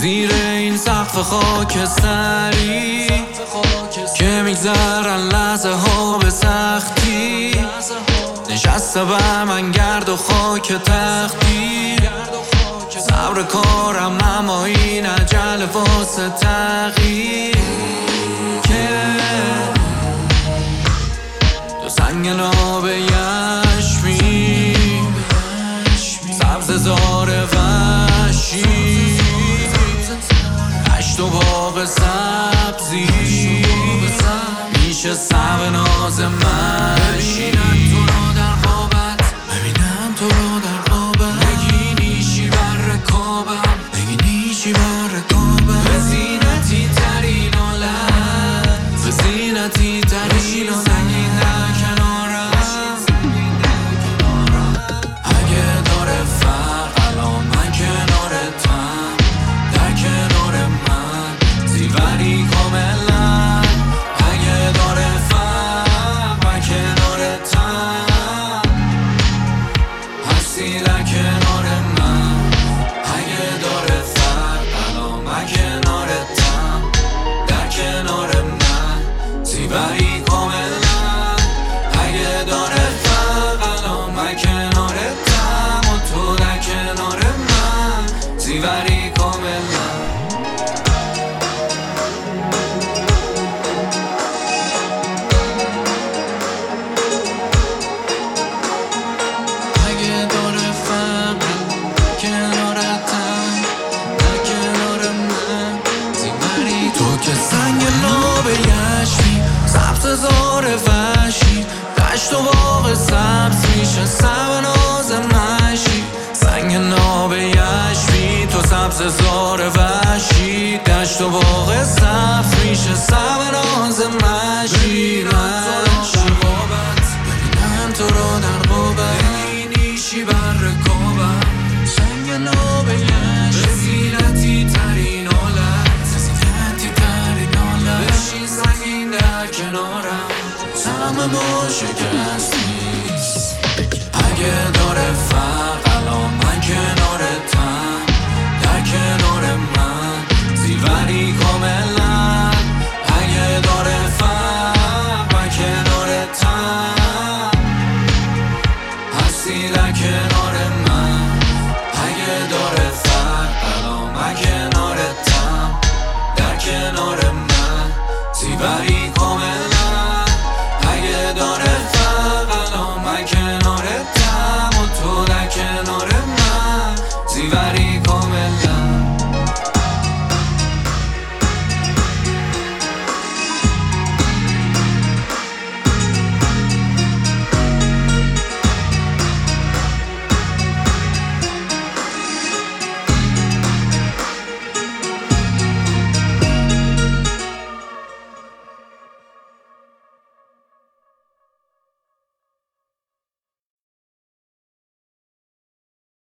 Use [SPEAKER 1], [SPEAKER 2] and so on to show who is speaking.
[SPEAKER 1] زیر این سقف خاکستری که میگذرن لحظه ها به سختی، نشسته بر من گرد و خاک تختی. صبر کارم اما این عجله واسه تغییر که تو سنگ ناب یشمی سبز زار وحشی دشت و باغ سبزی میشه سب ناز مشی. ببینم تو رو در خوابت بگی نیشی بر رکابم به زینتی ترین حالت به زینتی ترین سنگین در کنارم. اگه داره فرق الان من کنارتم، در کنار من زیوری کاملا. اگه داره فرق من کنارتم، هستی در کنار من. اگه داره فرق الان من کنارتم، در کنار من زیوری کاملا. اگه داره فرق الان من کنارتم و تو در کنار من زیوری کاملا. که سنگ ناب یشمی سبز زار وحشی دشت و باغ سبز میشه سب ناز مشی. سنگ ناب یشمی تو سبز زار وحشی دشت و باغ سبز میشه سب ناز مشی. ببینم تو رو در قوبت نیشی بر رکابم. سنگ ناب یشمی به زینتی ترین حالت بشین سنگین در کنارم، همه ما شکستیست. اگه داره فرق الان من کنارتم، در کنار من زیوری کاملا. اگه داره فرق من کنارتم، هستی در کنار